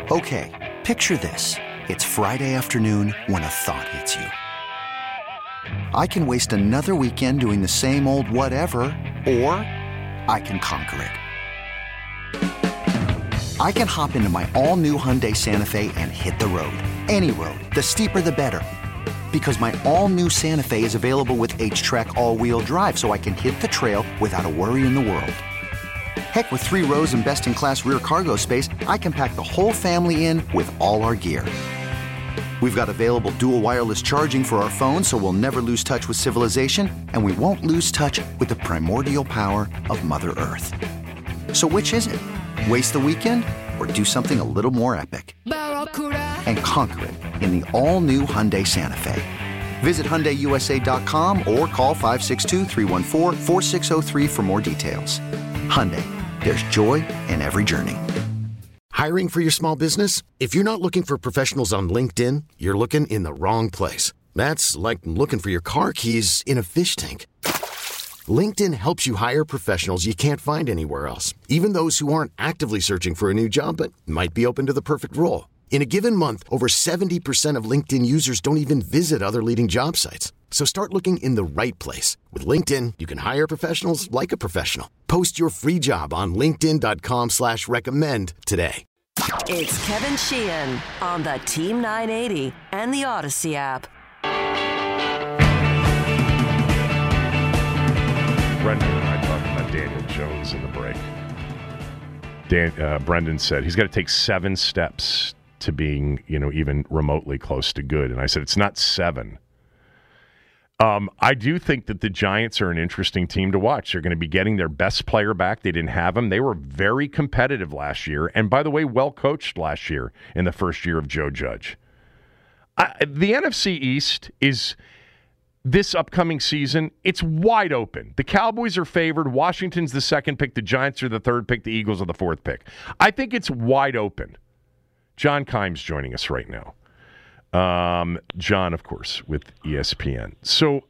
Okay, picture this. It's Friday afternoon when a thought hits you. I can waste another weekend doing the same old whatever, or I can conquer it. I can hop into my all-new Hyundai Santa Fe and hit the road. Any road. The steeper, the better. Because my all-new Santa Fe is available with H-Track all-wheel drive, so I can hit the trail without a worry in the world. Heck, with 3 rows and best-in-class rear cargo space, I can pack the whole family in with all our gear. We've got available dual wireless charging for our phones, so we'll never lose touch with civilization, and we won't lose touch with the primordial power of Mother Earth. So which is it? Waste the weekend or do something a little more epic? And conquer it in the all-new Hyundai Santa Fe. Visit HyundaiUSA.com or call 562-314-4603 for more details. Hyundai, there's joy in every journey. Hiring for your small business? If you're not looking for professionals on LinkedIn, you're looking in the wrong place. That's like looking for your car keys in a fish tank. LinkedIn helps you hire professionals you can't find anywhere else, even those who aren't actively searching for a new job but might be open to the perfect role. In a given month, over 70% of LinkedIn users don't even visit other leading job sites. So start looking in the right place. With LinkedIn, you can hire professionals like a professional. Post your free job on linkedin.com/recommend today. It's Kevin Sheehan on the Team 980 and the Odyssey app. Brendan and I talked about Daniel Jones in the break. Brendan said he's got to take 7 steps to being, even remotely close to good. And I said, it's not 7. I do think that the Giants are an interesting team to watch. They're going to be getting their best player back. They didn't have him. They were very competitive last year. And by the way, well coached last year in the first year of Joe Judge. The NFC East is, this upcoming season, it's wide open. The Cowboys are favored. Washington's the second pick. The Giants are the third pick. The Eagles are the fourth pick. I think it's wide open. John Kimes joining us right now. John, of course, with ESPN. So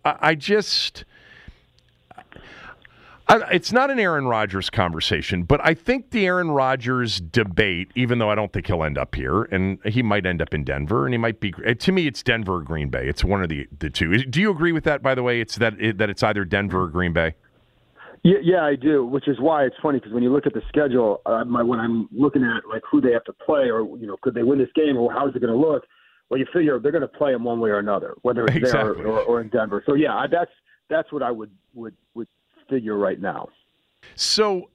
it's not an Aaron Rodgers conversation, but I think the Aaron Rodgers debate, even though I don't think he'll end up here, and he might end up in Denver, and he might be, to me, it's Denver or Green Bay. It's one of the two. Do you agree with that, by the way? It's that it's either Denver or Green Bay? Yeah, I do, which is why it's funny, because when you look at the schedule, when I'm looking at like who they have to play, or could they win this game, or how's it going to look? Well, you figure they're going to play them one way or another, whether it's exactly. there or in Denver. So yeah, that's what I would figure right now. So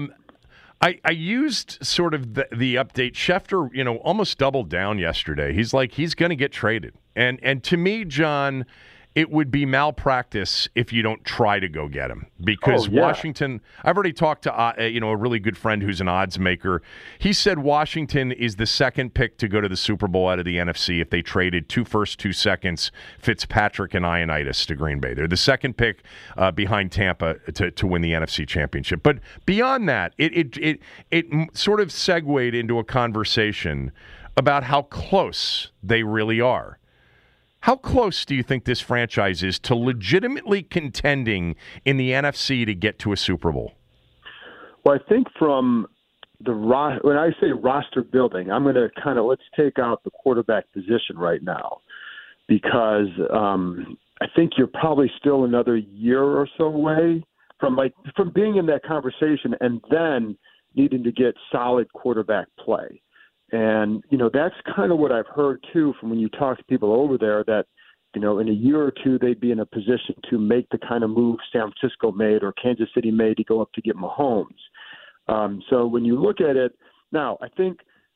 I used sort of the update. Schefter, almost doubled down yesterday. He's like, he's going to get traded. And to me, John, it would be malpractice if you don't try to go get him, because Washington, I've already talked to a really good friend who's an odds maker. He said Washington is the second pick to go to the Super Bowl out of the NFC if they traded 2 firsts, 2 seconds, Fitzpatrick and Ioannidis to Green Bay. They're the second pick behind Tampa to win the NFC Championship. But beyond that, it sort of segued into a conversation about how close they really are. How close do you think this franchise is to legitimately contending in the NFC to get to a Super Bowl? Well, I think from when I say roster building, I'm going to let's take out the quarterback position right now, because I think you're probably still another year or so away from being in that conversation and then needing to get solid quarterback play. And, that's kind of what I've heard, too, from when you talk to people over there, that, in a year or two, they'd be in a position to make the kind of move San Francisco made or Kansas City made to go up to get Mahomes. So when you look at it now, I think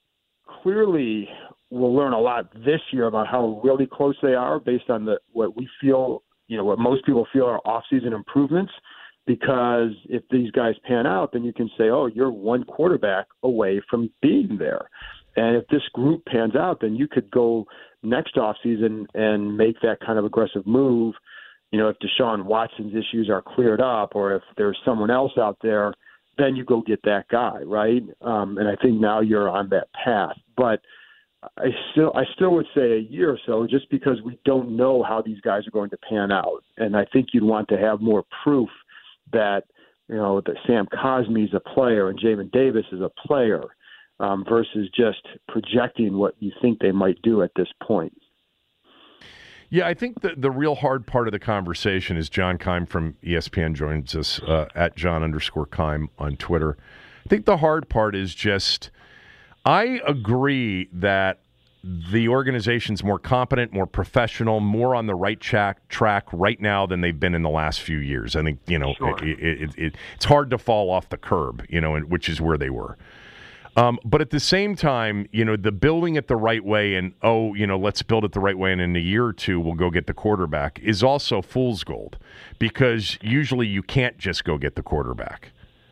clearly we'll learn a lot this year about how really close they are based on what we feel, what most people feel are off-season improvements. Because if these guys pan out, then you can say, oh, you're one quarterback away from being there. And if this group pans out, then you could go next offseason and make that kind of aggressive move. If Deshaun Watson's issues are cleared up, or if there's someone else out there, then you go get that guy, right? And I think now you're on that path. But I still would say a year or so, just because we don't know how these guys are going to pan out. And I think you'd want to have more proof that, that Sam Cosmi is a player and Jamin Davis is a player. versus just projecting what you think they might do at this point. Yeah, I think the real hard part of the conversation is John Keim from ESPN joins us at John_Keim on Twitter. I think the hard part is just, I agree that the organization's more competent, more professional, more on the right track right now than they've been in the last few years. I think, sure. It's hard to fall off the curb, which is where they were. But at the same time, the building it the right way and, let's build it the right way and in a year or two we'll go get the quarterback is also fool's gold, because usually you can't just go get the quarterback.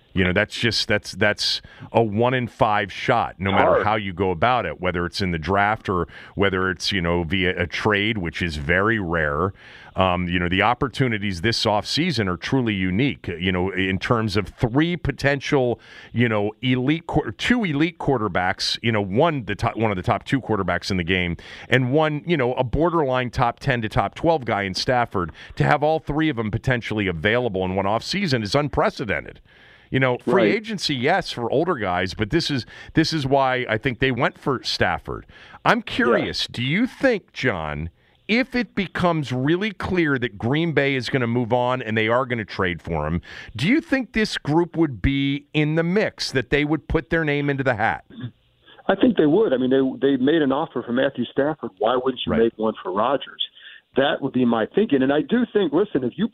That's a 1 in 5 shot, no matter how you go about it, whether it's in the draft or whether it's, via a trade, which is very rare. The opportunities this offseason are truly unique, in terms of 3 potential, two elite quarterbacks, one of the top 2 quarterbacks in the game, and one, a borderline top 10 to top 12 guy in Stafford. To have all 3 of them potentially available in one offseason is unprecedented. Free agency, yes, for older guys, but this is why I think they went for Stafford. I'm curious, do you think, John, if it becomes really clear that Green Bay is going to move on and they are going to trade for him, do you think this group would be in the mix, that they would put their name into the hat? I think they would. I mean, they made an offer for Matthew Stafford. Why wouldn't you make one for Rodgers? That would be my thinking. And I do think, listen, if you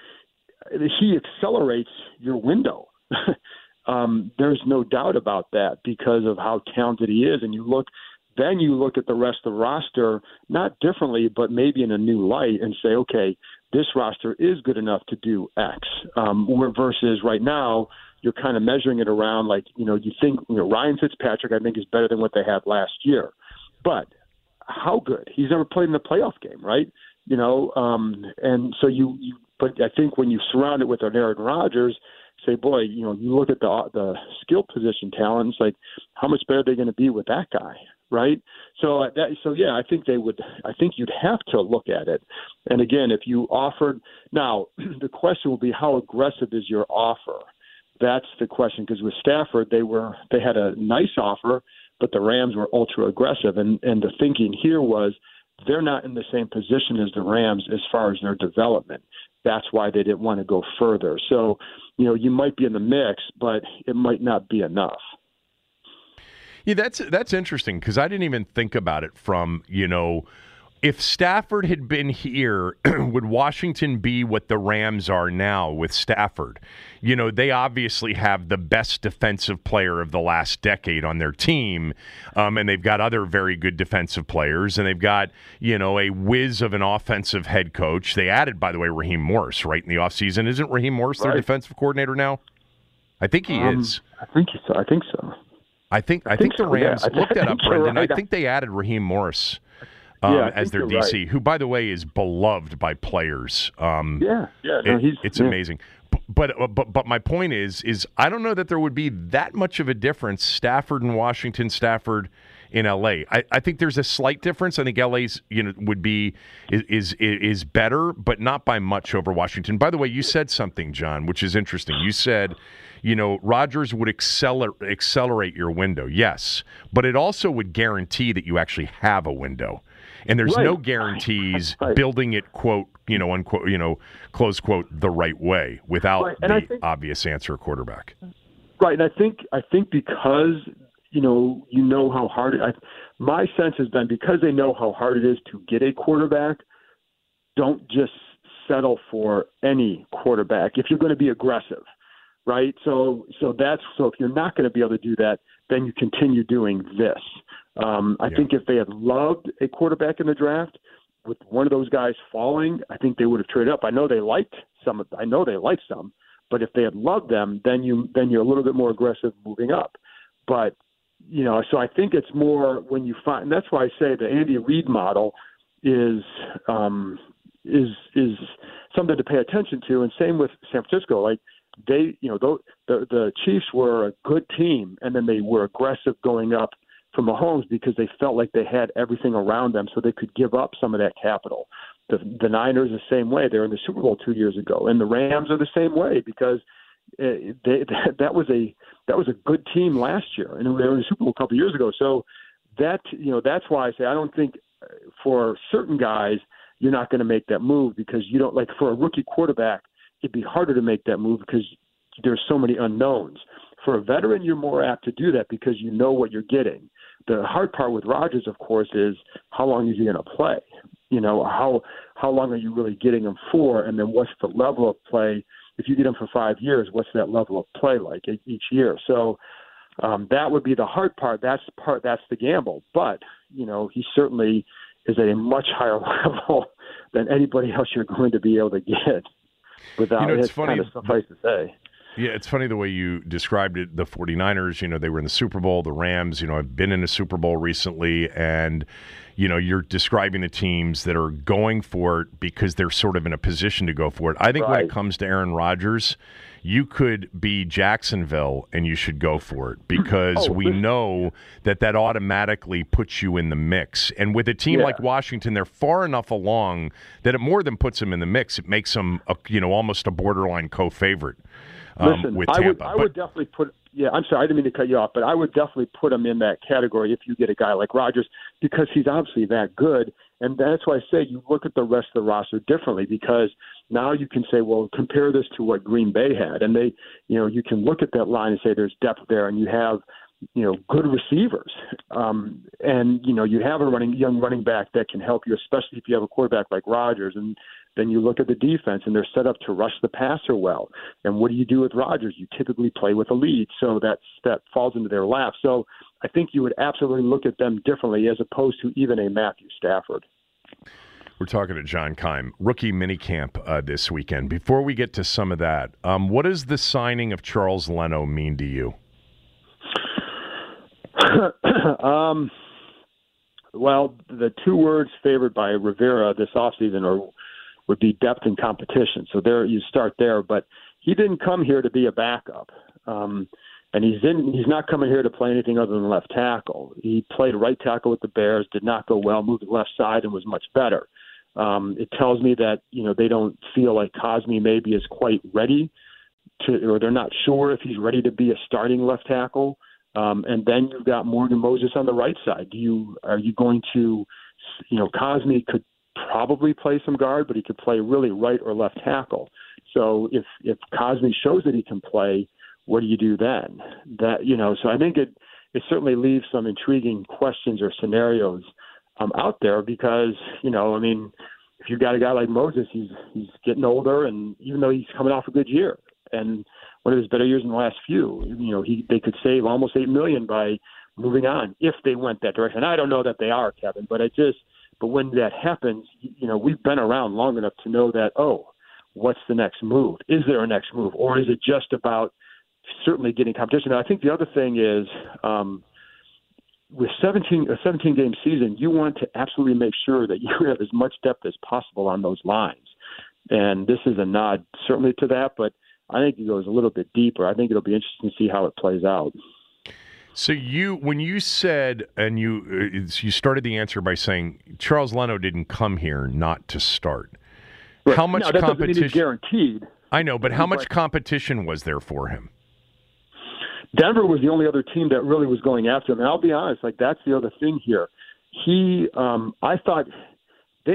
he accelerates your window. There's no doubt about that because of how talented he is. And you look at the rest of the roster, not differently, but maybe in a new light, and say, okay, this roster is good enough to do X. Versus right now, you're kind of measuring it around like, you think, Ryan Fitzpatrick, I think, is better than what they had last year. But how good? He's never played in the playoff game, right? And so but I think when you surround it with an Aaron Rodgers, say, boy, you look at the skill position talent, it's like, how much better are they going to be with that guy, right? So yeah, I think you'd have to look at it. And again, if you offered, now the question will be, how aggressive is your offer? That's the question, because with Stafford, they had a nice offer, but the Rams were ultra aggressive, and the thinking here was they're not in the same position as the Rams as far as their development. That's why they didn't want to go further. So, you might be in the mix, but it might not be enough. Yeah, that's interesting, because I didn't even think about it from, if Stafford had been here, would Washington be what the Rams are now with Stafford? They obviously have the best defensive player of the last decade on their team, and they've got other very good defensive players, and they've got, a whiz of an offensive head coach. They added, by the way, Raheem Morris, right, in the offseason. Isn't Raheem Morris their defensive coordinator now? I think he is. I think so. I think the Rams, look that up, Brendan. I think they added Raheem Morris as their DC, right, who, by the way, is beloved by players. It's amazing. But my point is I don't know that there would be that much of a difference, Stafford in Washington, Stafford in LA. I think there's a slight difference. I think LA's would be is better, but not by much over Washington. By the way, you said something, John, which is interesting. You said, Rodgers would accelerate your window. Yes, but it also would guarantee that you actually have a window. And there's no guarantees building it, quote, unquote, close quote, the right way without the obvious answer quarterback. Right. And I think because, how hard my sense has been, because they know how hard it is to get a quarterback, don't just settle for any quarterback if you're going to be aggressive. Right. So if you're not going to be able to do that, then you continue doing this. I think if they had loved a quarterback in the draft, with one of those guys falling, I think they would have traded up. I know they liked some, but if they had loved them, then you're a little bit more aggressive moving up. But so I think it's more when you find, and that's why I say the Andy Reid model is something to pay attention to. And same with San Francisco, like they, the Chiefs were a good team, and then they were aggressive going up for Mahomes because they felt like they had everything around them so they could give up some of that capital. The Niners the same way. They were in the Super Bowl 2 years ago. And the Rams are the same way because, that was a good team last year, and they were in the Super Bowl a couple of years ago. So that's why I say I don't think for certain guys you're not going to make that move because you don't like for a rookie quarterback it'd be harder to make that move because there's so many unknowns. For a veteran, you're more apt to do that because you know what you're getting. The hard part with Rodgers, of course, is how long is he going to play? How long are you really getting him for? And then what's the level of play? If you get him for 5 years, what's that level of play like each year? So that would be the hard part. That's the gamble. But, he certainly is at a much higher level than anybody else you're going to be able to get without it's funny. Kind of suffice to say. Yeah, it's funny the way you described it. The 49ers, they were in the Super Bowl. The Rams, I've been in a Super Bowl recently. And, you're describing the teams that are going for it because they're sort of in a position to go for it. I think when it comes to Aaron Rodgers, you could be Jacksonville and you should go for it because we know that automatically puts you in the mix. And with a team like Washington, they're far enough along that it more than puts them in the mix. It makes them, almost a borderline co-favorite. Listen, with Tampa. I would definitely put – yeah, I'm sorry, I didn't mean to cut you off, but I would definitely put him in that category if you get a guy like Rodgers because he's obviously that good. And that's why I say you look at the rest of the roster differently because now you can say, well, compare this to what Green Bay had. And they, you can look at that line and say there's depth there and you have, good receivers. And, you have a young running back that can help you, especially if you have a quarterback like Rodgers. And then you look at the defense, and they're set up to rush the passer well. And what do you do with Rodgers? You typically play with a lead, so that falls into their lap. So I think you would absolutely look at them differently as opposed to even a Matthew Stafford. We're talking to John Keim, rookie minicamp this weekend. Before we get to some of that, what does the signing of Charles Leno mean to you? Well, the two words favored by Rivera this offseason would be depth and competition. So there you start there, but he didn't come here to be a backup. And he's not coming here to play anything other than left tackle. He played right tackle with the Bears, did not go well, moved to the left side and was much better. It tells me that, they don't feel like Cosmi maybe is quite ready or they're not sure if he's ready to be a starting left tackle. And then you've got Morgan Moses on the right side. Are you going to, Cosmi could probably play some guard, but he could play really right or left tackle. So if Cosmi shows that he can play, what do you do then? So I think it certainly leaves some intriguing questions or scenarios out there because, if you've got a guy like Moses, he's getting older, and even though he's coming off a good year and one of his better years in the last few, they could save almost $8 million by moving on if they went that direction. I don't know that they are, Kevin, but when that happens, we've been around long enough to know that, what's the next move? Is there a next move? Or is it just about certainly getting competition? Now, I think the other thing is with a 17-game season, you want to absolutely make sure that you have as much depth as possible on those lines. And this is a nod certainly to that, but I think it goes a little bit deeper. I think it'll be interesting to see how it plays out. So when you said, and you started the answer by saying Charles Leno didn't come here not to start. Right. How much that competition? Doesn't mean he's guaranteed. I know, but how much competition was there for him? Denver was the only other team that really was going after him. And I'll be honest, that's the other thing here. I thought they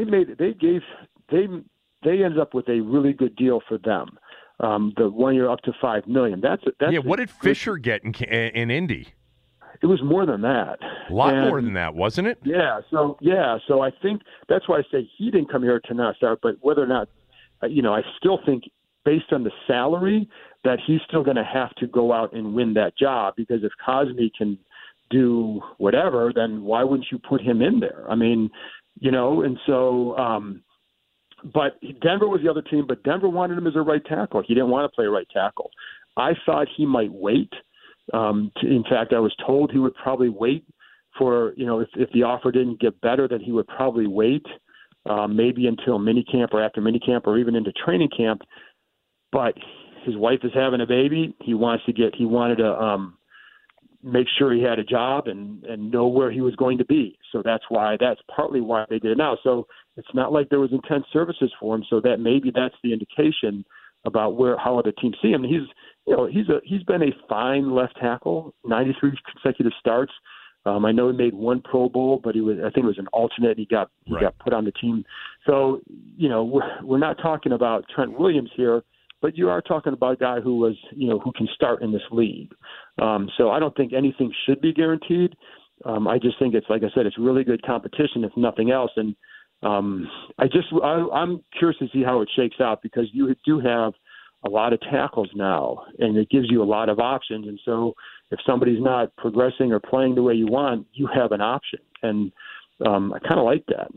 ended up with a really good deal for them. The 1 year up to $5 million. What did Fisher get in Indy? It was more than that. A lot more than that, wasn't it? Yeah. So I think that's why I say he didn't come here to not start. But whether or not, I still think based on the salary that he's still going to have to go out and win that job because if Cosmi can do whatever, then why wouldn't you put him in there? And so. But Denver was the other team, but Denver wanted him as a right tackle. He didn't want to play right tackle. I thought he might wait. In fact, I was told he would probably wait for, if the offer didn't get better, that he would probably wait maybe until minicamp or after minicamp or even into training camp. But his wife is having a baby. He wanted to make sure he had a job and know where he was going to be. So that's partly why they did it now. So it's not like there was intense services for him. So that maybe that's the indication about how other teams see him. he's been a fine left tackle, 93 consecutive starts. I know he made one Pro Bowl, but I think it was an alternate. He got put on the team. So, we're not talking about Trent Williams here, but you are talking about a guy who can start in this league. So I don't think anything should be guaranteed. I just think it's, like I said, it's really good competition, if nothing else. And I'm curious to see how it shakes out, because you do have a lot of tackles now, and it gives you a lot of options. And so if somebody's not progressing or playing the way you want, you have an option. And I kind of like that.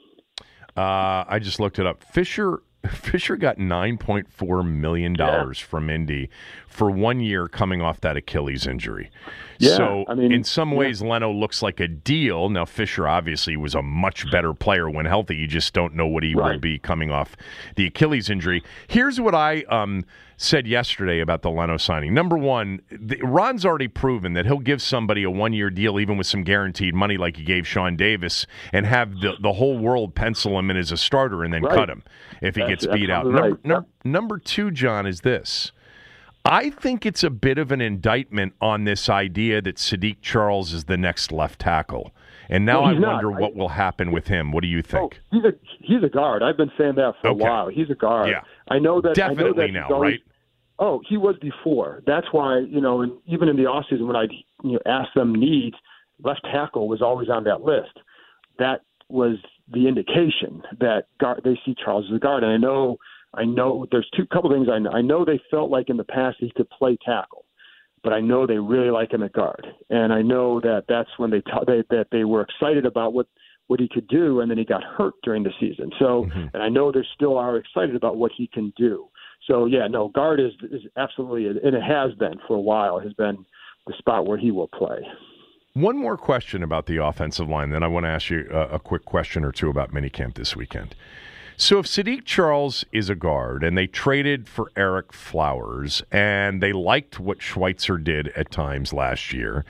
I just looked it up. Fisher got $9.4 million from Indy for 1 year coming off that Achilles injury. Yeah, so in some ways, Leno looks like a deal. Now, Fisher obviously was a much better player when healthy. You just don't know what he will be coming off the Achilles injury. Here's what I said yesterday about the Leno signing. Number one, Ron's already proven that he'll give somebody a 1 year deal, even with some guaranteed money like he gave Sean Davis, and have the whole world pencil him in as a starter and then cut him if he gets beat out. Number two, John, is this. I think it's a bit of an indictment on this idea that Saahdiq Charles is the next left tackle. And now I wonder what will happen with him. What do you think? Oh, he's a guard. I've been saying that for a while. He's a guard. Yeah. I know that. Definitely now, right? Oh, he was before. That's why, and even in the offseason when I'd ask them needs, left tackle was always on that list. That was the indication that they see Charles as a guard. And I know there's couple things I know. I know they felt like in the past he could play tackle, but I know they really like him at guard. And I know that that's when that they were excited about what he could do, and then he got hurt during the season. So, and I know they still are excited about what he can do. So, guard is absolutely, and it has been for a while, has been the spot where he will play. One more question about the offensive line, then I want to ask you a quick question or two about minicamp this weekend. So if Saahdiq Charles is a guard and they traded for Eric Flowers and they liked what Schweitzer did at times last year,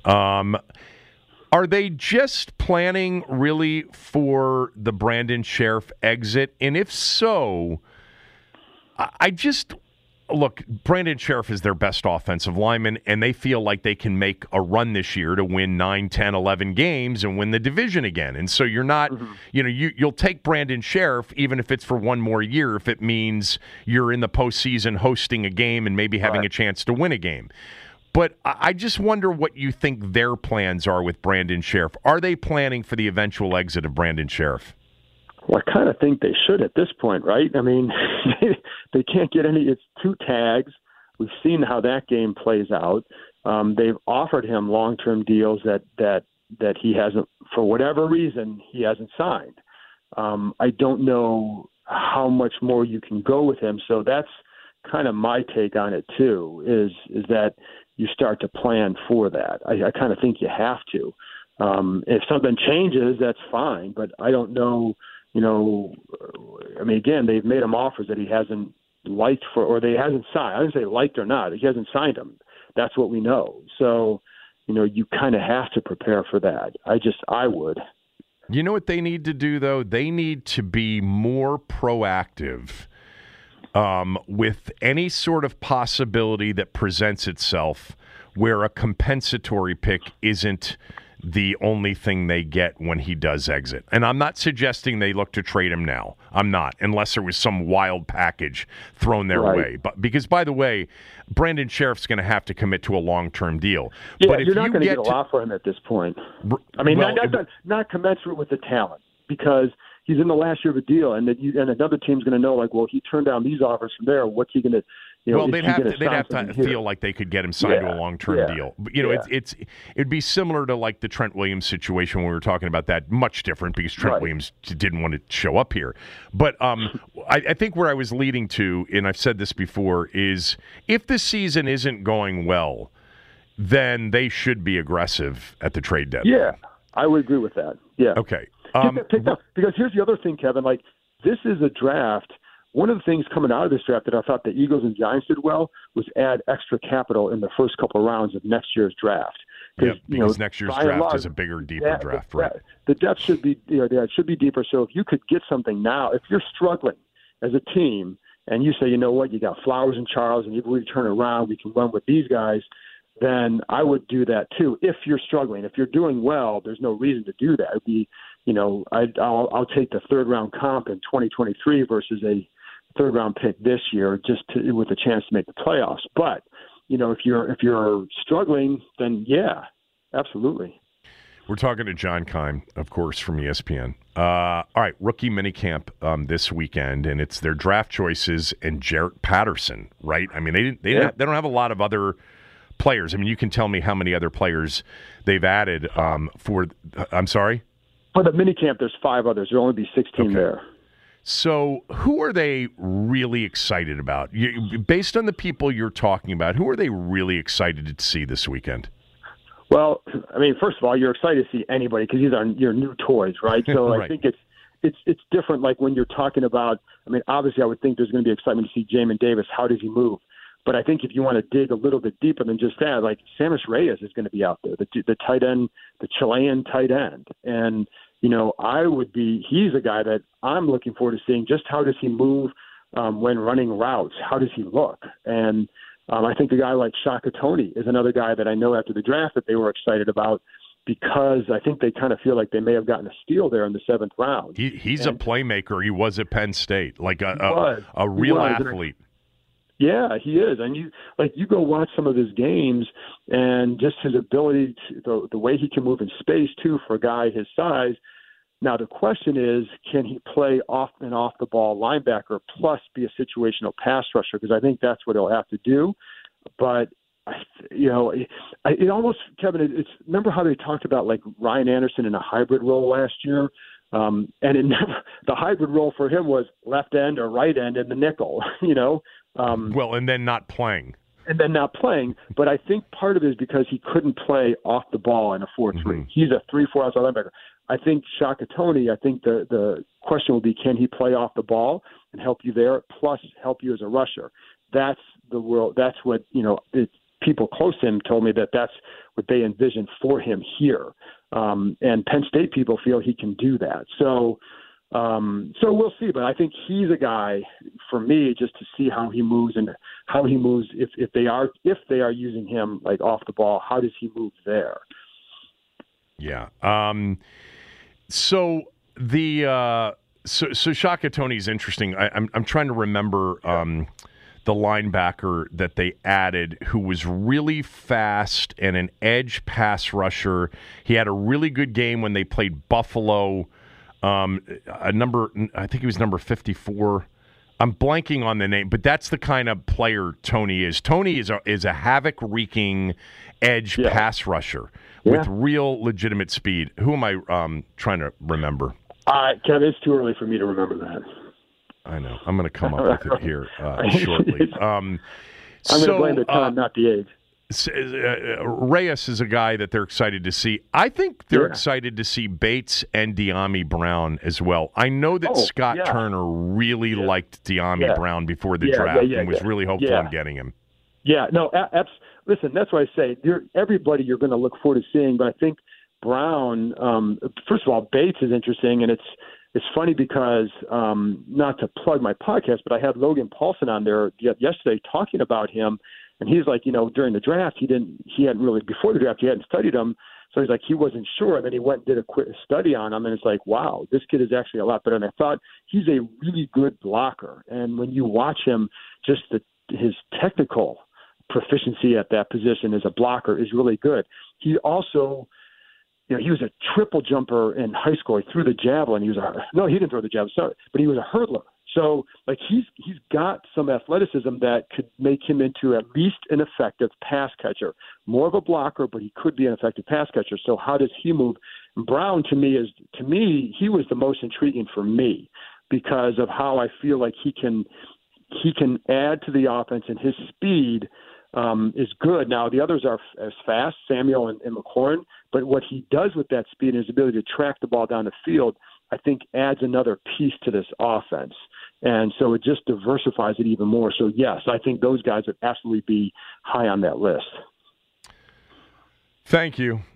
are they just planning really for the Brandon Sheriff exit? And if so, look, Brandon Sheriff is their best offensive lineman, and they feel like they can make a run this year to win 9, 10, 11 games and win the division again. And so you're not, you'll take Brandon Sheriff even if it's for one more year, if it means you're in the postseason hosting a game and maybe having a chance to win a game. But I just wonder what you think their plans are with Brandon Sheriff. Are they planning for the eventual exit of Brandon Sheriff? Well, I kind of think they should at this point, right? I mean, they can't get any. It's 2 tags. We've seen how that game plays out. They've offered him long-term deals that he hasn't, for whatever reason, he hasn't signed. I don't know how much more you can go with him. So that's kind of my take on it too. Is that you start to plan for that? I kind of think you have to. If something changes, that's fine. But I don't know. Again, they've made him offers that he hasn't liked or they hasn't signed. I didn't say liked or not. He hasn't signed them. That's what we know. So, you kind of have to prepare for that. I would. You know what they need to do, though? They need to be more proactive with any sort of possibility that presents itself where a compensatory pick isn't the only thing they get when he does exit. And I'm not suggesting they look to trade him now. I'm not, unless there was some wild package thrown their way. But because, by the way, Brandon Sheriff's going to have to commit to a long-term deal. Yeah, but if you're not going to get a lot for him at this point. I mean, not commensurate with the talent, because he's in the last year of a deal, and another team's going to know, like, well, he turned down these offers from there. What's he going to? They'd have to feel like they could get him signed to a long-term deal. But, it'd be similar to like the Trent Williams situation when we were talking about that. Much different because Trent Williams didn't want to show up here. But I think where I was leading to, and I've said this before, is if the season isn't going well, then they should be aggressive at the trade deadline. Yeah, I would agree with that. Yeah. Okay. Because here's the other thing, Kevin. Like, this is a draft. One of the things coming out of this draft that I thought the Eagles and Giants did well was add extra capital in the first couple of rounds of next year's draft. Because next year's draft is a bigger, deeper draft, right? The depth should be, it should be deeper. So if you could get something now, if you're struggling as a team and you say, you know what, you got Flowers and Charles, and you believe turn it around, we can run with these guys, then I would do that too. If you're struggling, if you're doing well, there's no reason to do that. It'd be, I'll take the third round comp in 2023 versus a third round pick this year, with a chance to make the playoffs. But if you're struggling, then yeah, absolutely. We're talking to John Keim, of course, from ESPN. All right, rookie minicamp this weekend, and it's their draft choices and Jarrett Patterson, right? I mean, they don't have a lot of other players. I mean, you can tell me how many other players they've added for. I'm sorry. For the minicamp, there's 5 others. There'll only be 16 there. So, who are they really excited about? Based on the people you're talking about, who are they really excited to see this weekend? Well, I mean, first of all, you're excited to see anybody because these are your new toys, right? So right. I think it's different. Like when you're talking about, I mean, obviously, I would think there's going to be excitement to see Jamin Davis. How does he move? But I think if you want to dig a little bit deeper than just that, like Sammis Reyes is going to be out there, the tight end, the Chilean tight end, and he's a guy that I'm looking forward to seeing. Just how does he move when running routes? How does he look? And I think a guy like Shaka Toney is another guy that I know after the draft that they were excited about because I think they kind of feel like they may have gotten a steal there in the 7th round. He's a playmaker. He was at Penn State, like a real athlete. Yeah, he is. And you go watch some of his games and just his ability, the way he can move in space too for a guy his size. Now, the question is, can he play off the ball linebacker plus be a situational pass rusher? Because I think that's what he'll have to do. But, it almost, Kevin, remember how they talked about like Ryan Anderson in a hybrid role last year? And the hybrid role for him was left end or right end in the nickel, and then not playing. But I think part of it is because he couldn't play off the ball in a 4-3. Mm-hmm. He's a 3-4 outside linebacker. I think Shaka Toney, the question will be, can he play off the ball and help you there, plus help you as a rusher? That's the world. That's what, people close to him told me that's what they envision for him here. And Penn State people feel he can do that. So we'll see. But I think he's a guy for me just to see how he moves and how he moves if they are using him like off the ball. How does he move there? Yeah. So Shaka Toney's interesting. I'm trying to remember the linebacker that they added who was really fast and an edge pass rusher. He had a really good game when they played Buffalo. I think he was number 54. I'm blanking on the name, but that's the kind of player Toney is. Toney is a havoc-wreaking edge pass rusher with real legitimate speed. Who am I trying to remember? Kevin, it's too early for me to remember that. I know. I'm going to come up with it here shortly. I'm going to blame the time, not the age. Reyes is a guy that they're excited to see. I think they're excited to see Bates and De'Ami Brown as well. I know that Scott Turner really liked De'Ami Brown before the draft and was really hopeful on getting him. Yeah, no, listen, that's why I say everybody you're going to look forward to seeing, but I think Brown, first of all, Bates is interesting, and it's funny because, not to plug my podcast, but I had Logan Paulson on there yesterday talking about him. And he's like, during the draft, before the draft, he hadn't studied him. So he's like, he wasn't sure. And then he went and did a quick study on him. And it's like, wow, this kid is actually a lot better. And I thought he's a really good blocker. And when you watch him, just his technical proficiency at that position as a blocker is really good. He also, he was a triple jumper in high school. He threw the javelin. He didn't throw the javelin, sorry, but he was a hurdler. So, he's got some athleticism that could make him into at least an effective pass catcher. More of a blocker, but he could be an effective pass catcher. So, how does he move? Brown, to me, he was the most intriguing for me because of how I feel like he can add to the offense, and his speed is good. Now, the others are as fast, Samuel and McLaurin, but what he does with that speed and his ability to track the ball down the field, I think adds another piece to this offense. And so it just diversifies it even more. So, yes, I think those guys would absolutely be high on that list. Thank you.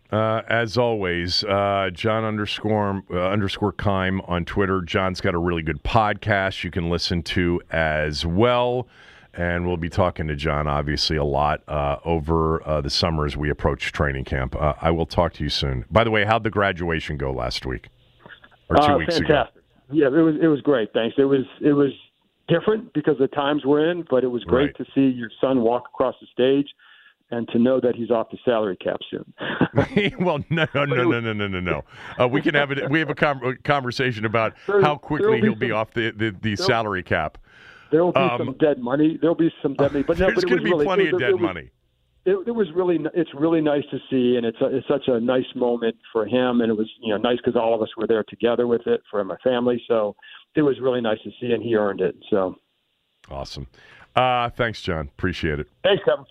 As always, John underscore Keim on Twitter. John's got a really good podcast you can listen to as well. And we'll be talking to John, obviously, a lot over the summer as we approach training camp. I will talk to you soon. By the way, how'd the graduation go last week? Or 2 weeks fantastic. ago? Yeah, it was great. Thanks. It was different because the times we're in, but it was great to see your son walk across the stage and to know that he's off the salary cap soon. Well, no. We can have we have a conversation about how quickly he'll be off the salary cap. There will be some dead money. There'll be some dead money, but there's going to be plenty of dead money. It's really nice to see, and it's such a nice moment for him, and it was nice because all of us were there together with it for my family. So it was really nice to see, and he earned it. So awesome. Thanks, John. Appreciate it. Thanks, Kevin.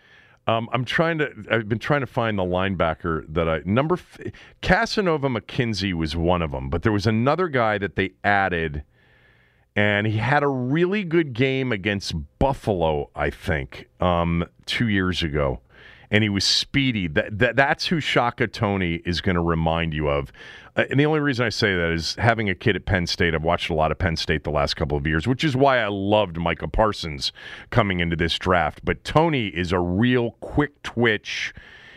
I've been trying to find the linebacker that Casanova McKenzie was one of them, but there was another guy that they added. And he had a really good game against Buffalo, I think, 2 years ago. And he was speedy. That's who Shaka Toney is going to remind you of. And the only reason I say that is having a kid at Penn State. I've watched a lot of Penn State the last couple of years, which is why I loved Micah Parsons coming into this draft. But Toney is a real quick twitch,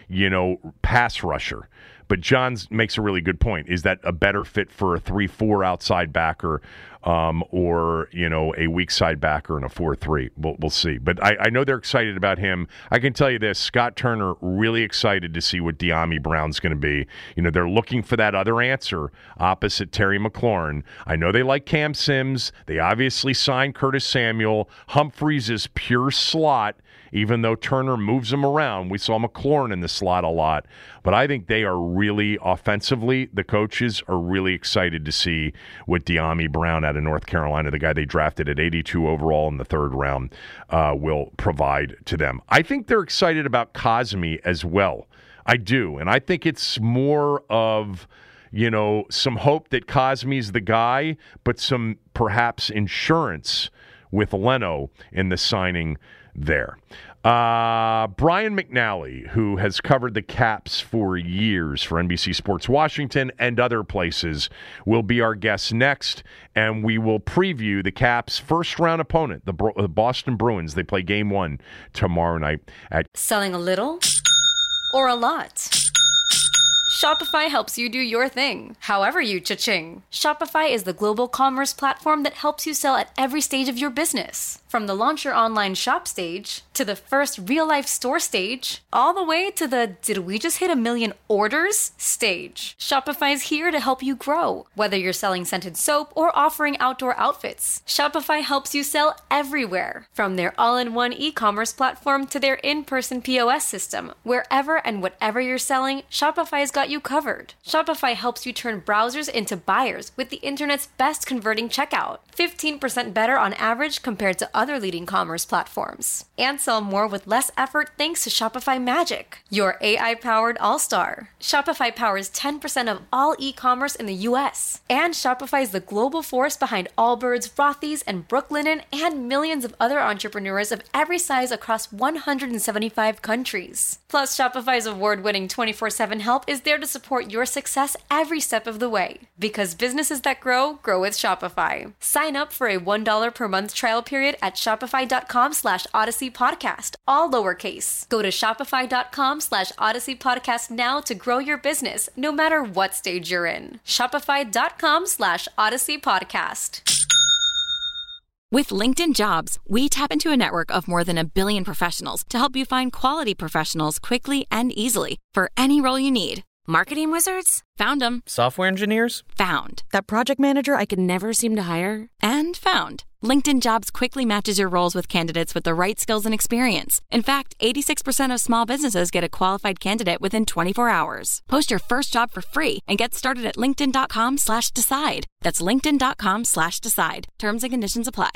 pass rusher. But John makes a really good point. Is that a better fit for a 3-4 outside backer or, a weak side backer and a 4-3? We'll see. But I know they're excited about him. I can tell you this, Scott Turner really excited to see what De'Ami Brown's going to be. They're looking for that other answer opposite Terry McLaurin. I know they like Cam Sims. They obviously signed Curtis Samuel. Humphreys is pure slot. Even though Turner moves him around, we saw McLaurin in the slot a lot. But I think they are really, offensively, the coaches are really excited to see what De'Ami Brown out of North Carolina, the guy they drafted at 82 overall in the third round, will provide to them. I think they're excited about Cosmi as well. I do. And I think it's more of, some hope that Cosmi's the guy, but some perhaps insurance with Leno in the signing there. Brian McNally, who has covered the Caps for years for NBC Sports Washington and other places, will be our guest next, and we will preview the Caps' first-round opponent, the Boston Bruins. They play Game 1 tomorrow night at... Selling a little or a lot? Shopify helps you do your thing, however you cha-ching. Shopify is the global commerce platform that helps you sell at every stage of your business. From the launch your online shop stage, to the first real-life store stage, all the way to the did we just hit 1 million orders stage. Shopify's here to help you grow. Whether you're selling scented soap or offering outdoor outfits, Shopify helps you sell everywhere. From their all-in-one e-commerce platform to their in-person POS system, wherever and whatever you're selling, Shopify's got you covered. Shopify helps you turn browsers into buyers with the internet's best converting checkout. 15% better on average compared to other leading commerce platforms. And sell more with less effort thanks to Shopify Magic, your AI-powered all-star. Shopify powers 10% of all e-commerce in the U.S. And Shopify is the global force behind Allbirds, Rothy's, and Brooklinen, and millions of other entrepreneurs of every size across 175 countries. Plus, Shopify's award-winning 24/7 help is there to support your success every step of the way. Because businesses that grow with Shopify. Sign up for a $1 per month trial period at shopify.com/Odyssey Podcast, all lowercase. Go to shopify.com/Odyssey Podcast now to grow your business, no matter what stage you're in. Shopify.com/Odyssey Podcast. With LinkedIn Jobs, we tap into a network of more than 1 billion professionals to help you find quality professionals quickly and easily for any role you need. Marketing wizards? Found them. Software engineers? Found. That project manager I could never seem to hire? And found. LinkedIn Jobs quickly matches your roles with candidates with the right skills and experience. In fact, 86% of small businesses get a qualified candidate within 24 hours. Post your first job for free and get started at linkedin.com/decide. That's linkedin.com/decide. Terms and conditions apply.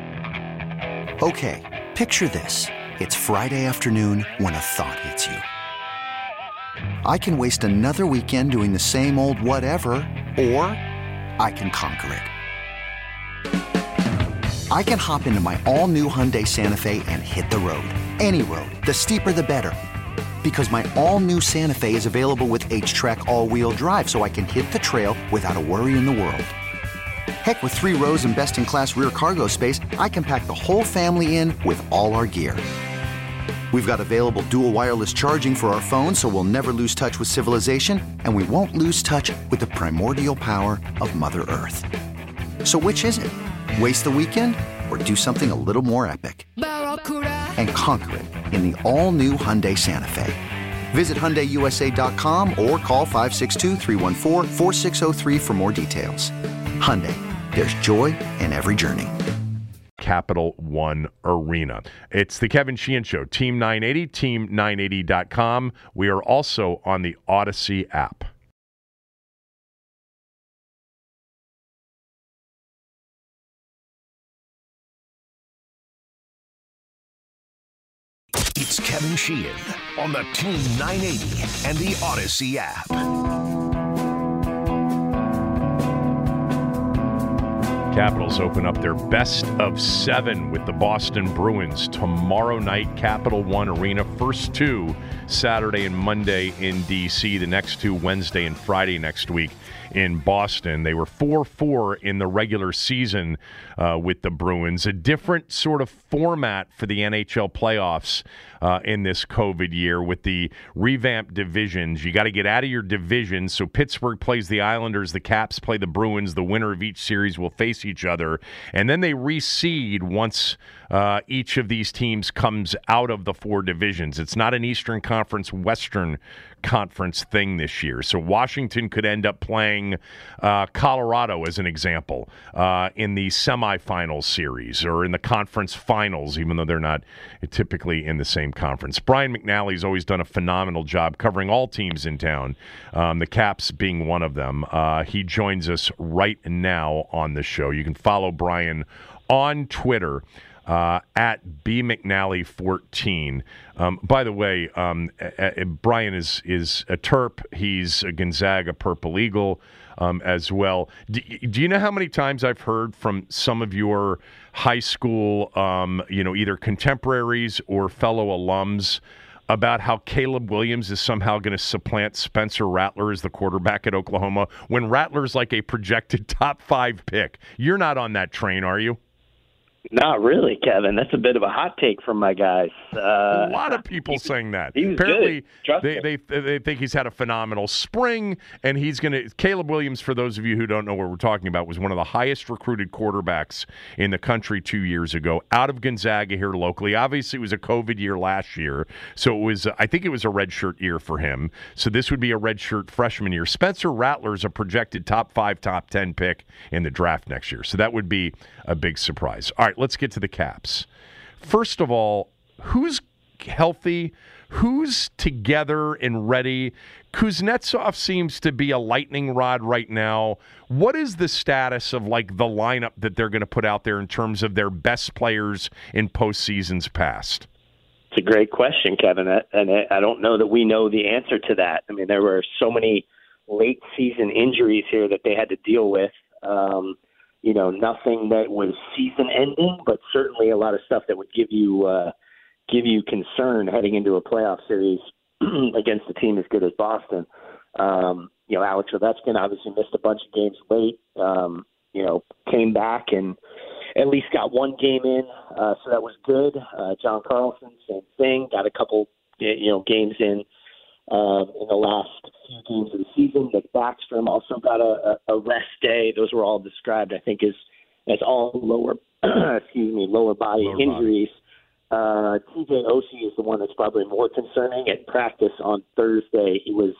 Okay, picture this. It's Friday afternoon when a thought hits you. I can waste another weekend doing the same old whatever, or I can conquer it. I can hop into my all-new Hyundai Santa Fe and hit the road. Any road. The steeper, the better. Because my all-new Santa Fe is available with H-Track all-wheel drive, so I can hit the trail without a worry in the world. Heck, with 3 rows and best-in-class rear cargo space, I can pack the whole family in with all our gear. We've got available dual wireless charging for our phones, so we'll never lose touch with civilization, and we won't lose touch with the primordial power of Mother Earth. So which is it? Waste the weekend or do something a little more epic? And conquer it in the all-new Hyundai Santa Fe. Visit HyundaiUSA.com or call 562-314-4603 for more details. Hyundai, there's joy in every journey. Capital One Arena. It's the Kevin Sheehan Show, Team 980, team980.com. We are also on the Odyssey app. It's Kevin Sheehan on the Team 980 and the Odyssey app. Capitals open up their best of 7 with the Boston Bruins tomorrow night, Capital One Arena. First 2 Saturday and Monday in D.C., the next 2 Wednesday and Friday next week in Boston. They were 4-4 in the regular season with the Bruins. A different sort of format for the NHL playoffs in this COVID year with the revamped divisions. You got to get out of your division. So Pittsburgh plays the Islanders, the Caps play the Bruins. The winner of each series will face each other. And then they reseed once each of these teams comes out of the 4 divisions. It's not an Eastern Conference, Western Conference thing this year. So Washington could end up playing Colorado, as an example, in the semifinals series or in the conference finals, even though they're not typically in the same conference. Brian McNally's always done a phenomenal job covering all teams in town, the Caps being one of them. He joins us right now on the show. You can follow Brian on Twitter at bmcnally14. By the way, Brian is a Terp. He's a Gonzaga Purple Eagle as well. Do you know how many times I've heard from some of your high school, either contemporaries or fellow alums about how Caleb Williams is somehow going to supplant Spencer Rattler as the quarterback at Oklahoma when Rattler's like a projected top 5 pick? You're not on that train, are you? Not really, Kevin. That's a bit of a hot take from my guys. A lot of people saying that. Apparently, they think he's had a phenomenal spring, and he's going to. Caleb Williams, for those of you who don't know what we're talking about, was one of the highest recruited quarterbacks in the country 2 years ago, out of Gonzaga here locally. Obviously, it was a COVID year last year, so it was. I think it was a redshirt year for him. So this would be a redshirt freshman year. Spencer Rattler's a projected top 5, top 10 pick in the draft next year. So that would be a big surprise. All right. Let's get to the Caps. First of all, who's healthy? Who's together and ready? Kuznetsov seems to be a lightning rod right now. What is the status of the lineup that they're going to put out there in terms of their best players in postseasons past? It's a great question, Kevin, and I don't know that we know the answer to that. I mean, there were so many late season injuries here that they had to deal with. Nothing that was season ending, but certainly a lot of stuff that would give you concern heading into a playoff series against a team as good as Boston. Alex Ovechkin obviously missed a bunch of games late, came back and at least got one game in. So that was good. John Carlson, same thing, got a couple, games in the last few games of the season. Nick Backstrom also got a rest day. Those were all described, I think, as all lower body injuries. TJ Oshie is the one that's probably more concerning. At practice on Thursday, he was,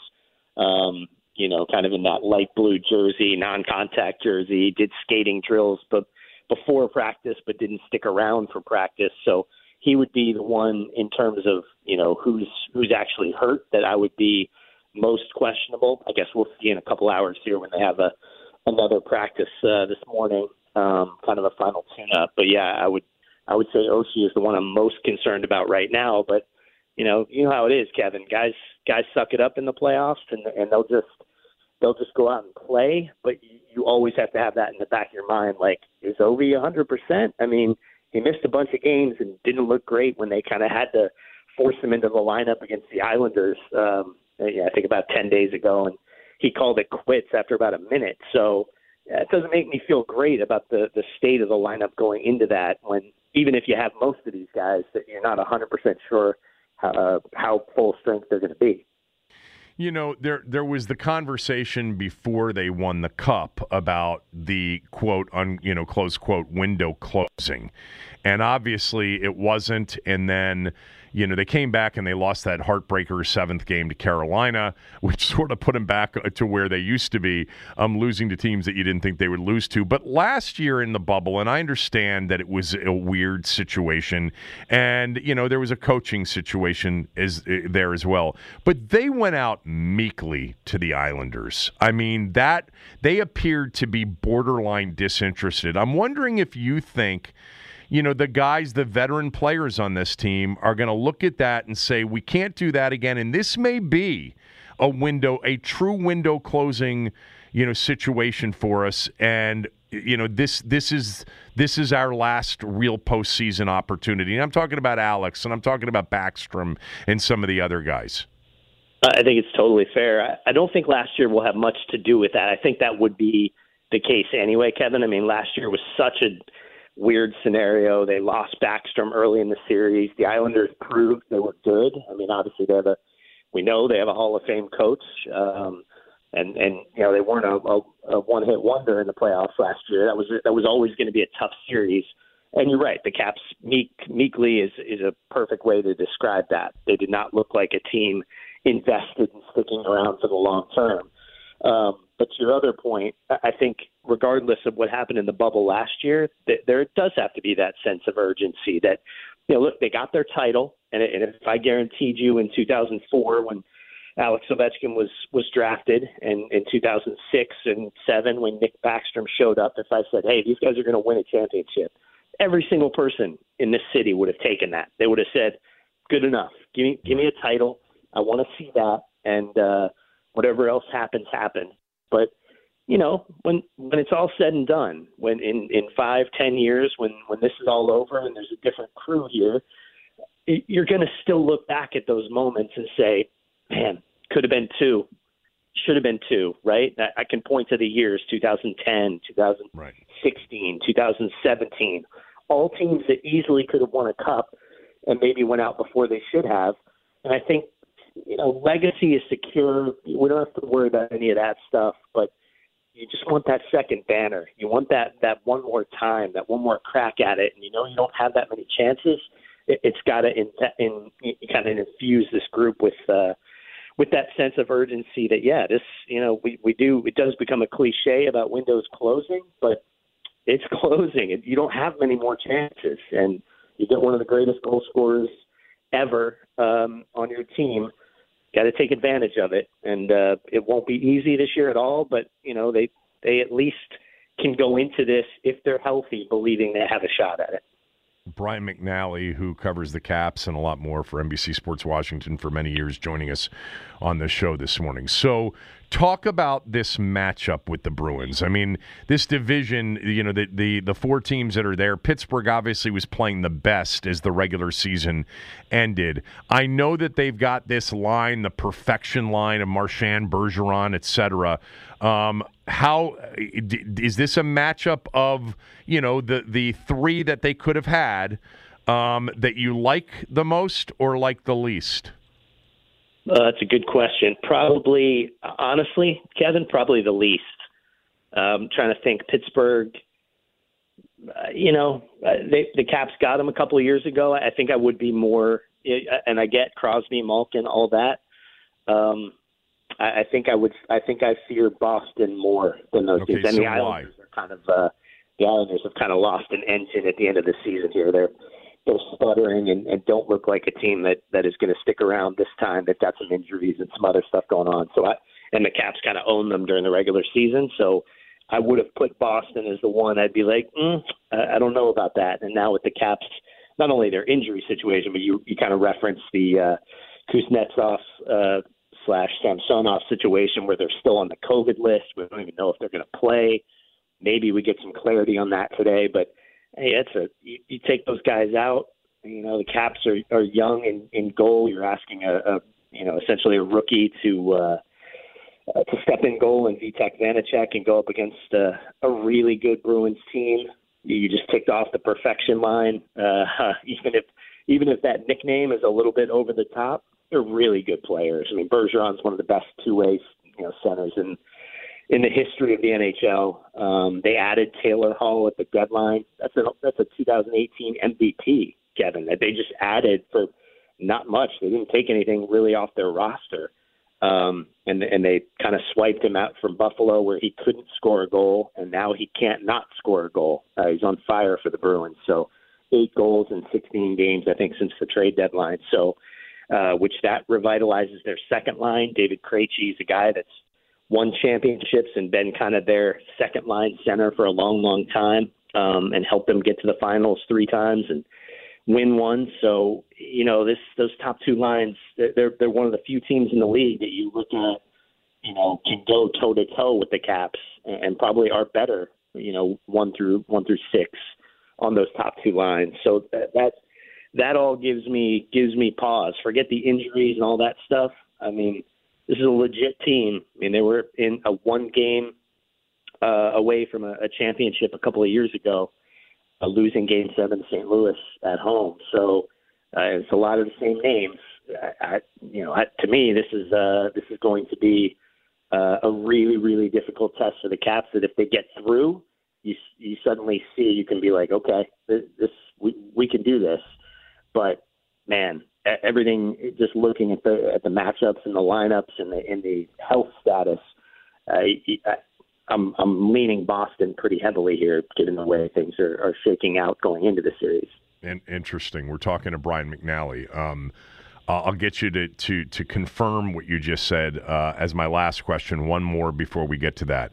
kind of in that light blue jersey, non-contact jersey. He did skating drills, but before practice, but didn't stick around for practice. So he would be the one in terms of, who's actually hurt that I would be most questionable. I guess we'll see in a couple hours here when they have another practice this morning, kind of a final tune-up. But yeah, I would say Oshie is the one I'm most concerned about right now. But you know how it is, Kevin. Guys suck it up in the playoffs, and they'll just go out and play. But you always have to have that in the back of your mind. Like, is Ovi 100%? I mean, he missed a bunch of games and didn't look great when they kind of had to forced him into the lineup against the Islanders, I think about 10 days ago, and he called it quits after about a minute. So it doesn't make me feel great about the state of the lineup going into that, when even if you have most of these guys, that you're not 100% sure how full strength they're going to be. You know, there was the conversation before they won the cup about the quote, close quote, window closing. And obviously it wasn't. And then, they came back and they lost that heartbreaker 7th game to Carolina, which sort of put them back to where they used to be, losing to teams that you didn't think they would lose to. But last year in the bubble, and I understand that it was a weird situation, and, there was a coaching situation there as well. But they went out meekly to the Islanders. I mean, that they appeared to be borderline disinterested. I'm wondering if you think the guys, the veteran players on this team are going to look at that and say, we can't do that again. And this may be a true window closing, situation for us. And, this is our last real postseason opportunity. And I'm talking about Alex, and I'm talking about Backstrom and some of the other guys. I think it's totally fair. I don't think last year will have much to do with that. I think that would be the case anyway, Kevin. I mean, last year was such a weird scenario. They lost Backstrom early in the series. The Islanders proved they were good. I mean, obviously we know they have a Hall of Fame coach, and they weren't a one-hit wonder in the playoffs last year. That was always going to be a tough series. And you're right, the Caps meekly is a perfect way to describe that. They did not look like a team invested in sticking around for the long term. But to your other point, I think regardless of what happened in the bubble last year, there does have to be that sense of urgency that, look, they got their title. And if I guaranteed you in 2004 when Alex Ovechkin was drafted, and in 2006 and 2007 when Nick Backstrom showed up, if I said, hey, these guys are going to win a championship, every single person in this city would have taken that. They would have said, good enough. Give me a title. I want to see that. And whatever else happens. But, when it's all said and done, when in 5-10 years, when this is all over and there's a different crew here, you're going to still look back at those moments and say, man, could have been 2, should have been 2, right? I can point to the years 2010, 2016, 2017, all teams that easily could have won a cup and maybe went out before they should have. And I think, legacy is secure. We don't have to worry about any of that stuff, but you just want that second banner. You want that one more time, that one more crack at it. And you don't have that many chances. It's got to kind of infuse this group with that sense of urgency that, we do. It does become a cliche about windows closing, but it's closing. You don't have many more chances, and you get one of the greatest goal scorers ever on your team. Got to take advantage of it, and it won't be easy this year at all. But they at least can go into this, if they're healthy, believing they have a shot at it. Brian McNally, who covers the Caps and a lot more for NBC Sports Washington for many years, joining us on the show this morning. So talk about this matchup with the Bruins. I mean, this division, the 4 teams that are there, Pittsburgh obviously was playing the best as the regular season ended. I know that they've got this line, the perfection line of Marchand, Bergeron, et cetera. How is this a matchup of, the 3 that they could have had that you like the most or like the least? That's a good question. Probably, honestly, Kevin, probably the least. Trying to think. Pittsburgh, the Caps got him a couple of years ago. I think I would be more, and I get Crosby, Malkin, all that. I think I fear Boston more than those teams. And the Islanders have kind of lost an engine at the end of the season here. They're sputtering and don't look like a team that is going to stick around this time. They've got some injuries and some other stuff going on. And the Caps kind of own them during the regular season. So I would have put Boston as the one. I'd be like, I don't know about that. And now with the Caps, not only their injury situation, but you kind of referenced the Kuznetsov / Samsonov situation where they're still on the COVID list. We don't even know if they're going to play. Maybe we get some clarity on that today, but hey, you take those guys out, The Caps are young in goal. You're asking essentially a rookie to step in goal and Vitek Vanacek and go up against a really good Bruins team. You just ticked off the perfection line. Even if that nickname is a little bit over the top, they're really good players. I mean, Bergeron's one of the best two-way centers in the history of the NHL. They added Taylor Hall at the deadline. That's a 2018 MVP, Kevin, that they just added for not much. They didn't take anything really off their roster. And they kind of swiped him out from Buffalo where he couldn't score a goal, and now he can't not score a goal. He's on fire for the Bruins. So 8 goals in 16 games, I think, since the trade deadline. So, which that revitalizes their second line. David Krejci is a guy that's won championships and been kind of their second line center for a long, long time, and helped them get to the finals 3 times and win one. So, those top 2 lines, they're one of the few teams in the league that you look at, can go toe to toe with the Caps and probably are better, 1 through 6 on those top 2 lines. So that all gives me pause. Forget the injuries and all that stuff. I mean, this is a legit team. I mean, they were in a 1 game away from a championship a couple of years ago, losing Game 7 to St. Louis at home. So it's a lot of the same names. To me, this is going to be a really, really difficult test for the Caps. That if they get through, you suddenly see, you can be like, okay, we can do this. But man, everything, just looking at the matchups and the lineups and the health status, I'm leaning Boston pretty heavily here, given the way things are shaking out going into the series. Interesting. We're talking to Brian McNally. I'll get you to confirm what you just said as my last question. One more before we get to that.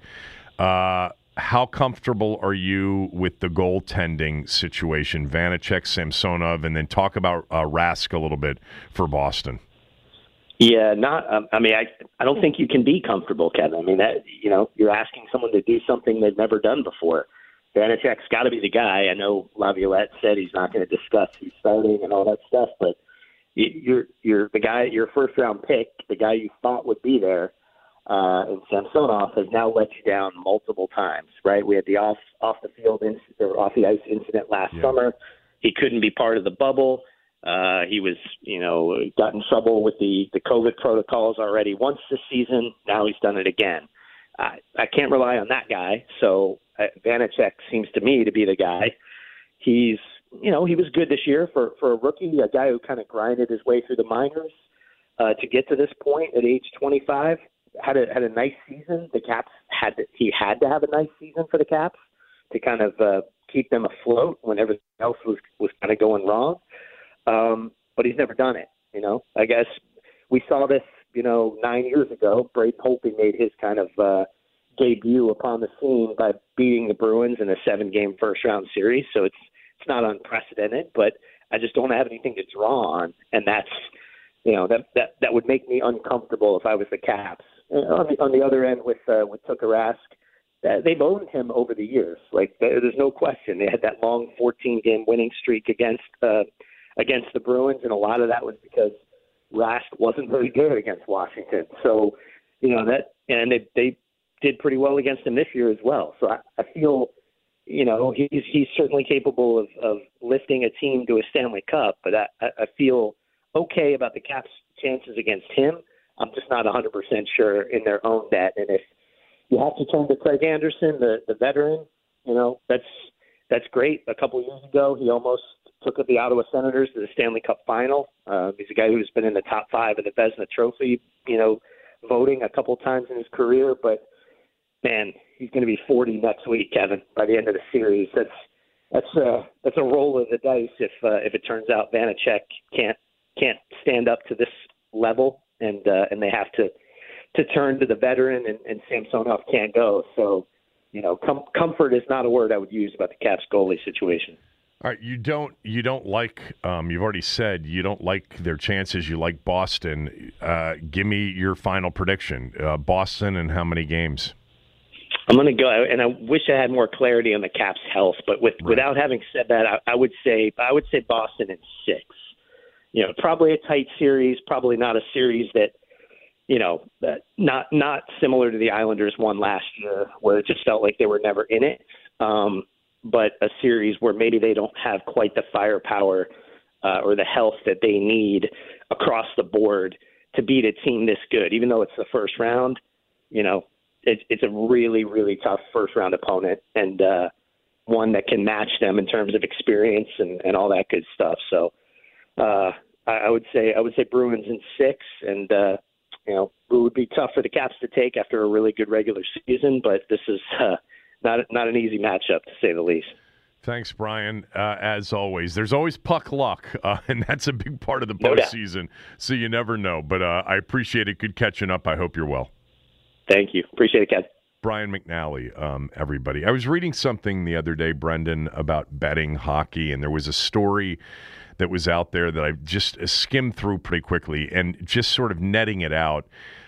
How comfortable are you with the goaltending situation, Vanacek, Samsonov, and then talk about Rask a little bit for Boston? Yeah, I don't think you can be comfortable, Kevin. I mean, that you're asking someone to do something they've never done before. Vanacek's got to be the guy. I know Laviolette said he's not going to discuss who's starting and all that stuff, but you're the guy, your first round pick, the guy you thought would be there. And Samsonov has now let you down multiple times, right? We had the off the field or off the ice incident last summer. He couldn't be part of the bubble. He was, got in trouble with the COVID protocols already once this season. Now he's done it again. I can't rely on that guy. So Vanacek seems to me to be the guy. He was good this year for a rookie, a guy who kind of grinded his way through the minors to get to this point at age 25. Had a nice season. The Caps had to have a nice season for the Caps to kind of keep them afloat when everything else was kind of going wrong. But he's never done it. I guess we saw this 9 years ago. Braden Holtby made his kind of debut upon the scene by beating the Bruins in a 7-game first-round series. So it's not unprecedented, but I just don't have anything to draw on, and that's that would make me uncomfortable if I was the Caps. On the other end with Tuukka Rask, they've owned him over the years. Like there's no question. They had that long 14-game winning streak against the Bruins, and a lot of that was because Rask wasn't very good against Washington. So and they did pretty well against him this year as well. So I feel he's certainly capable of lifting a team to a Stanley Cup, but I feel okay about the Caps' chances against him. I'm just not 100% sure in their own net. And if you have to turn to Craig Anderson, the veteran, that's great. A couple of years ago, he almost took the Ottawa Senators to the Stanley Cup final. He's a guy who's been in the top 5 of the Vezina Trophy, voting a couple times in his career. But man, he's going to be 40 next week, Kevin. By the end of the series, that's a roll of the dice if it turns out Vanacek can't stand up to this level, and they have to turn to the veteran, and Samsonov can't go. So, comfort is not a word I would use about the Caps goalie situation. All right, you don't like. You've already said you don't like their chances. You like Boston. Give me your final prediction. Boston and how many games? I'm going to go, and I wish I had more clarity on the Caps' health, but without having said that, I would say Boston in 6. Probably a tight series, probably not a series that, not similar to the Islanders won last year, where it just felt like they were never in it. But a series where maybe they don't have quite the firepower or the health that they need across the board to beat a team this good, even though it's the first round. It's a really, really tough first-round opponent, and one that can match them in terms of experience and all that good stuff. So I would say Bruins in 6, and it would be tough for the Caps to take after a really good regular season, but this is not an easy matchup, to say the least. Thanks, Brian. As always, there's always puck luck, and that's a big part of the postseason, so you never know. But I appreciate it. Good catching up. I hope you're well. Thank you. Appreciate it, Ken. Brian McNally, everybody. I was reading something the other day, Brendan, about betting hockey, and there was a story that was out there that I just skimmed through pretty quickly and just sort of netting it out.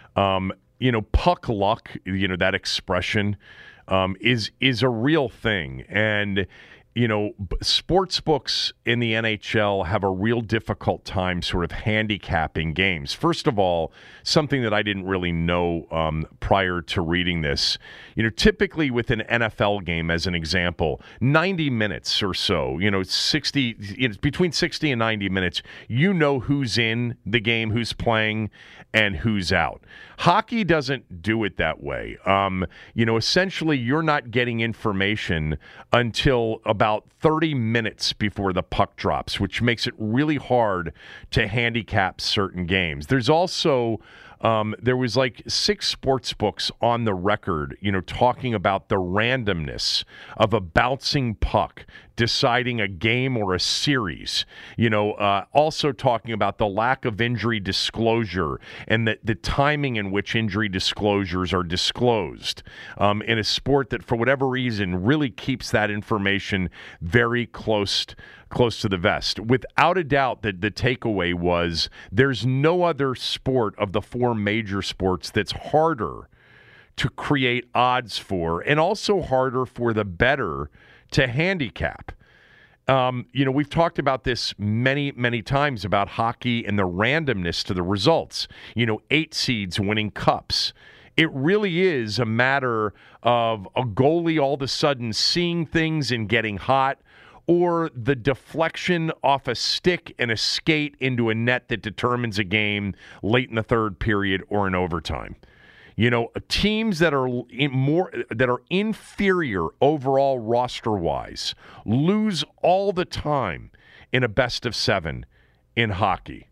Puck luck, that expression is a real thing. And, sports books in the NHL have a real difficult time sort of handicapping games. First of all, something that I didn't really know prior to reading this, typically with an NFL game, as an example, 90 minutes or so, 60, between 60 and 90 minutes, who's in the game, who's playing, and who's out. Hockey doesn't do it that way. Essentially, you're not getting information until about 30 minutes before the puck drops, which makes it really hard to handicap certain games. There's also there was like 6 sports books on the record, talking about the randomness of a bouncing puck deciding a game or a series, also talking about the lack of injury disclosure and the timing in which injury disclosures are disclosed in a sport that, for whatever reason, really keeps that information very close to the vest. Without a doubt, the takeaway was there's no other sport of the 4 major sports that's harder to create odds for, and also harder for the bettor to handicap. We've talked about this many, many times about hockey and the randomness to the results. 8 seeds winning cups. It really is a matter of a goalie all of a sudden seeing things and getting hot, or the deflection off a stick and a skate into a net that determines a game late in the third period or in overtime. Teams that are inferior overall roster-wise lose all the time in a best-of-7 in hockey.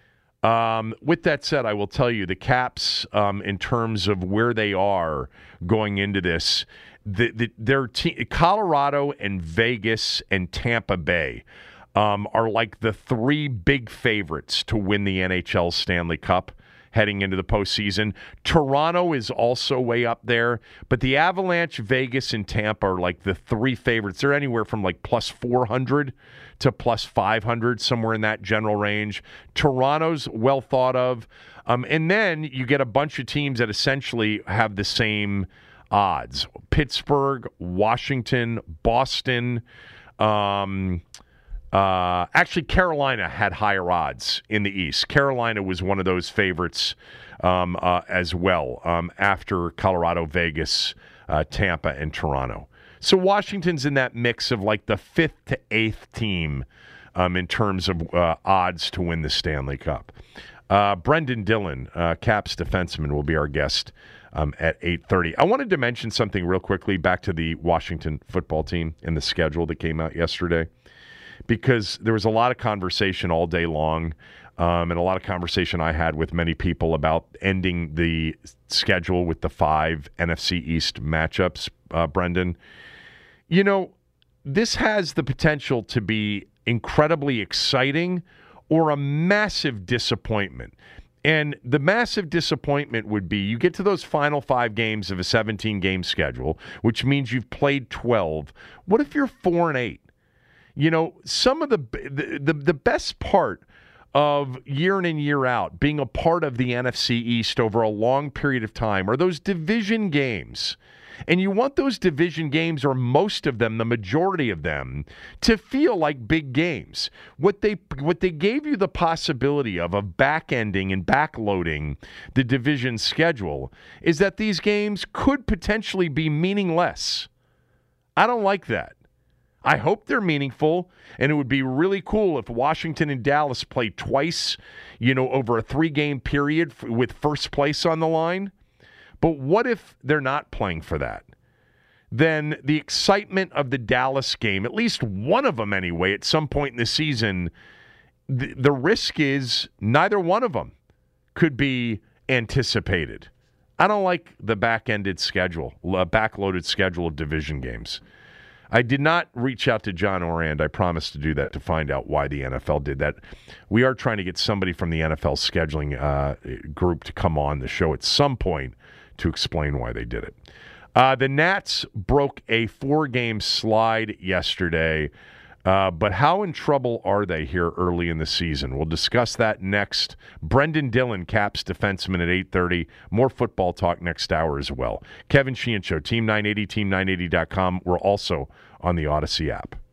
With that said, I will tell you the Caps, in terms of where they are going into this, their Colorado and Vegas and Tampa Bay are like the 3 big favorites to win the NHL Stanley Cup heading into the postseason. Toronto is also way up there, but the Avalanche, Vegas, and Tampa are like the 3 favorites. They're anywhere from like plus 400 to plus 500, somewhere in that general range. Toronto's well thought of. And then you get a bunch of teams that essentially have the same odds. Pittsburgh, Washington, Boston. Actually, Carolina had higher odds in the East. Carolina was one of those favorites as well after Colorado, Vegas, Tampa, and Toronto. So Washington's in that mix of like the 5th to 8th team in terms of odds to win the Stanley Cup. Brendan Dillon, Caps defenseman, will be our guest at 8:30. I wanted to mention something real quickly back to the Washington football team and the schedule that came out yesterday, because there was a lot of conversation all day long and a lot of conversation I had with many people about ending the schedule with the 5 NFC East matchups, Brendan. This has the potential to be incredibly exciting or a massive disappointment. And the massive disappointment would be you get to those final 5 games of a 17-game schedule, which means you've played 12. What if you're 4-8? Some of the best part of year in and year out being a part of the NFC East over a long period of time are those division games. And you want those division games, or most of them, the majority of them, to feel like big games. What they gave you the possibility of back-ending and backloading the division schedule is that these games could potentially be meaningless. I don't like that. I hope they're meaningful, and it would be really cool if Washington and Dallas play twice, over a 3-game period with first place on the line. But what if they're not playing for that? Then the excitement of the Dallas game, at least one of them anyway, at some point in the season, the risk is neither one of them could be anticipated. I don't like the back-loaded schedule of division games. I did not reach out to John Orand. I promised to do that to find out why the NFL did that. We are trying to get somebody from the NFL scheduling group to come on the show at some point to explain why they did it. The Nats broke a 4-game slide yesterday, but how in trouble are they here early in the season? We'll discuss that next. Brendan Dillon, Caps defenseman, at 8:30. More football talk next hour as well. Kevin Sheehan Show, Team 980, team980.com. We're also on the Odyssey app.